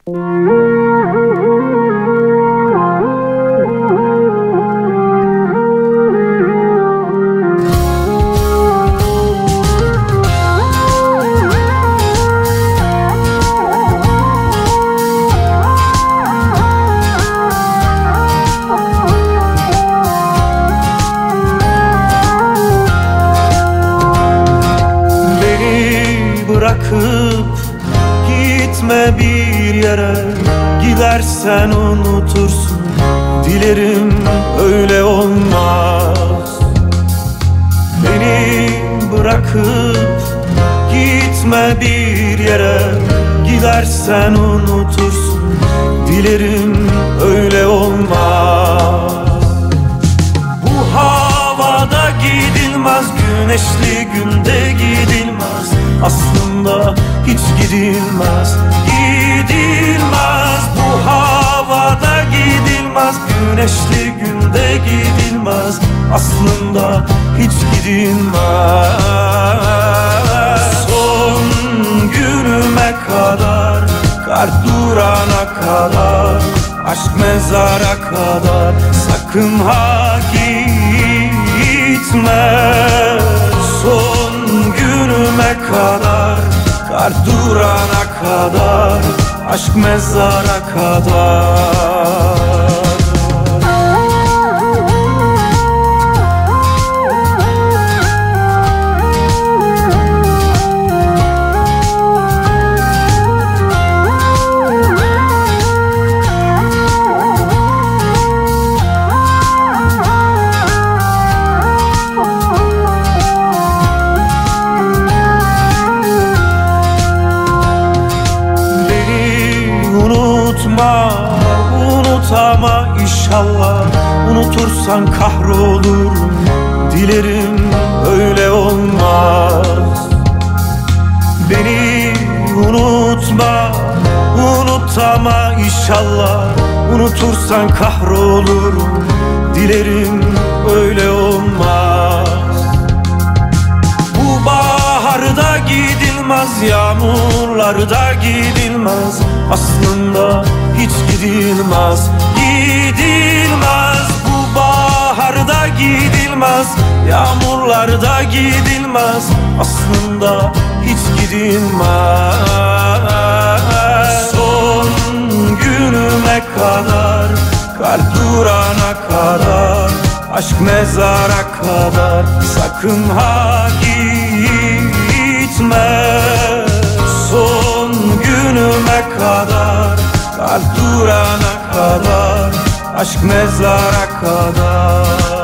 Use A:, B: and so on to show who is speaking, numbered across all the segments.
A: Bırakıp gitme bir yere, gidersen unutursun. Dilerim öyle olmaz. Beni bırakıp gitme bir yere, gidersen unutursun. Dilerim öyle olmaz. Bu havada gidilmez, güneşli günde gidilmez. Aslında hiç gidilmez, gidilmez. Bu havada gidilmez, güneşli günde gidilmez. Aslında hiç gidilmez. Son günüme kadar, kalp durana kadar, aşk mezara kadar, sakın ha gitme. Son günüme kadar, kalp durana kadar, aşk mezara kadar. Unutama inşallah, unutursan kahrolurum. Dilerim öyle olmaz. Beni unutma, unutama inşallah, unutursan kahrolurum. Dilerim öyle olmaz. Bu baharda gidilmez, yağmurlarda gidilmez. Aslında hiç gidilmez, gidilmez. Bu baharda gidilmez, yağmurlarda gidilmez. Aslında hiç gidilmez. Son günüme kadar, kalp durana kadar, aşk mezara kadar, sakın ha gitme. Son günüme kadar, kalp durana kadar, aşk mezara kadar.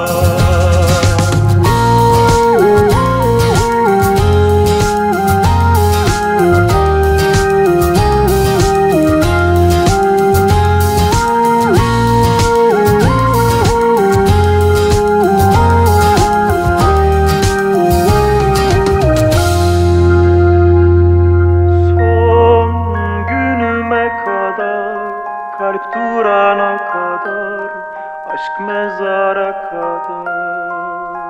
A: Kalp durana kadar, aşk mezara kadar.